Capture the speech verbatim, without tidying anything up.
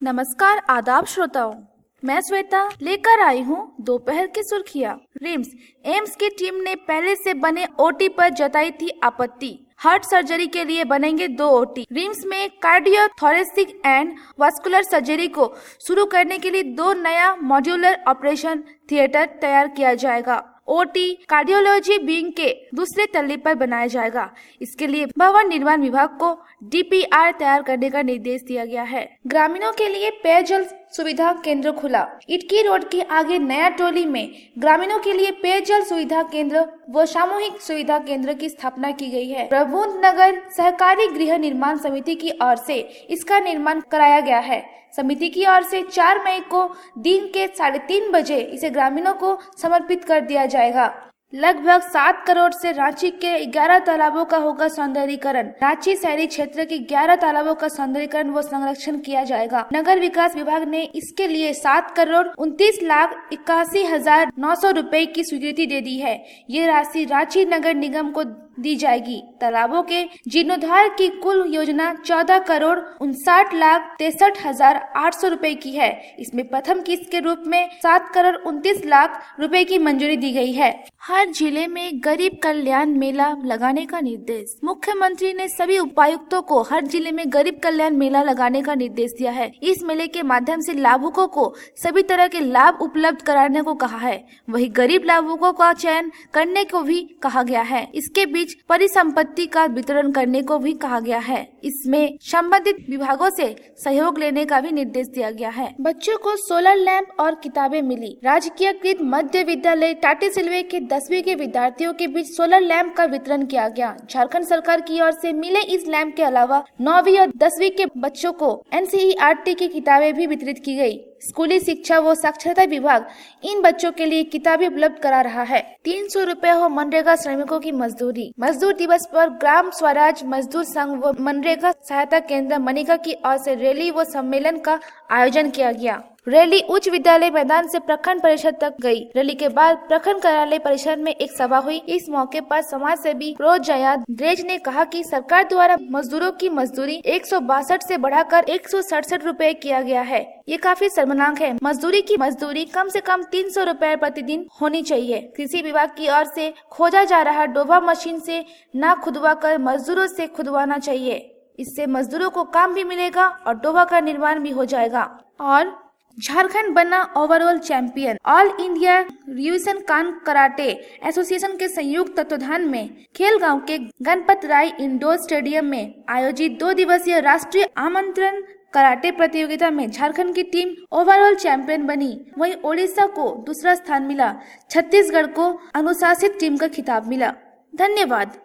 नमस्कार आदाब श्रोताओं, मैं श्वेता लेकर आई हूँ दोपहर की सुर्खियाँ। रिम्स एम्स की टीम ने पहले से बने ओटी पर जताई थी आपत्ति। हार्ट सर्जरी के लिए बनेंगे दो ओटी। रिम्स में cardio thoracic and vascular surgery को शुरू करने के लिए दो नया मॉड्यूलर ऑपरेशन थिएटर तैयार किया जाएगा। ओटी कार्डियोलॉजी विंग के दूसरे तल्ले पर बनाया जाएगा। इसके लिए भवन निर्माण विभाग को डीपीआर तैयार करने का निर्देश दिया गया है। ग्रामीणों के लिए पेयजल सुविधा केंद्र खुला। इटकी रोड के आगे नया टोली में ग्रामीणों के लिए पेयजल सुविधा केंद्र व सामूहिक सुविधा केंद्र की स्थापना की गई है। प्रबुद्ध नगर सहकारी गृह निर्माण समिति की ओर से इसका निर्माण कराया गया है। समिति की ओर से चार मई को दिन के साढ़े तीन बजे इसे ग्रामीणों को समर्पित कर दिया जाएगा। लगभग सात करोड़ से रांची के ग्यारह तालाबों का होगा सौंदर्यीकरण। रांची शहरी क्षेत्र के ग्यारह तालाबों का सौंदर्यीकरण व संरक्षण किया जाएगा। नगर विकास विभाग ने इसके लिए सात करोड़ उनतीस लाख इक्यासी हजार नौ सौ रूपए की स्वीकृति दे दी है। ये राशि रांची नगर निगम को दी जाएगी। तालाबों के जीर्णोद्धार की कुल योजना चौदह करोड़ उनसाठ लाख तिरसठ हजार आठ सौ रूपए की है। इसमें प्रथम किस्त के रूप में सात करोड़ उनतीस लाख रुपए की मंजूरी दी गई है। हर जिले में गरीब कल्याण मेला लगाने का निर्देश। मुख्यमंत्री ने सभी उपायुक्तों को हर जिले में गरीब कल्याण मेला लगाने का निर्देश दिया है। इस मेले के माध्यम से लाभुकों को सभी तरह के लाभ उपलब्ध कराने को कहा है। वही गरीब लाभुकों का चयन करने को भी कहा गया है। इसके बीच परिसंपत्ति का वितरण करने को भी कहा गया है। इसमें संबंधित विभागों से सहयोग लेने का भी निर्देश दिया गया है। बच्चों को सोलर लैंप और किताबें मिली। राजकीयकृत मध्य विद्यालय टाटी सिलवे के दसवीं के विद्यार्थियों के बीच सोलर लैंप का वितरण किया गया। झारखंड सरकार की ओर से मिले इस लैंप के अलावा नौवीं और दसवीं के बच्चों को एनसीईआरटी की किताबें भी वितरित की गयी। स्कूली शिक्षा व साक्षरता विभाग इन बच्चों के लिए किताबें उपलब्ध करा रहा है। तीन सौ रूपए हो मनरेगा श्रमिकों की मजदूरी। मजदूर दिवस पर ग्राम स्वराज मजदूर संघ व मनरेगा सहायता केंद्र मनिका की ओर से रैली व सम्मेलन का आयोजन किया गया। रैली उच्च विद्यालय मैदान से प्रखंड परिषद तक गई। रैली के बाद प्रखंड कार्यालय परिसर में एक सभा हुई। इस मौके पर समाज सेवी रोजया द्रेज ने कहा कि सरकार द्वारा मजदूरों की मजदूरी एक सौ बासठ से बढ़ाकर एक सौ सड़सठ रूपए किया गया है। ये काफी शर्मनाक है। मजदूरी की मजदूरी कम से कम तीन सौ रूपए प्रतिदिन होनी चाहिए। कृषि विभाग की ओर से खोजा जा रहा डोभा मशीन से न खुदवा कर मजदूरों से खुदवाना चाहिए। इससे मजदूरों को काम भी मिलेगा और डोभा का निर्माण भी हो जाएगा। और झारखंड बना ओवरऑल चैंपियन। ऑल इंडिया रिविजन कान कराटे एसोसिएशन के संयुक्त तत्वाधान में खेलगांव के गणपत राय इंडोर स्टेडियम में आयोजित दो दिवसीय राष्ट्रीय आमंत्रण कराटे प्रतियोगिता में झारखंड की टीम ओवरऑल चैंपियन बनी। वहीं ओडिशा को दूसरा स्थान मिला। छत्तीसगढ़ को अनुशासित टीम का खिताब मिला। धन्यवाद।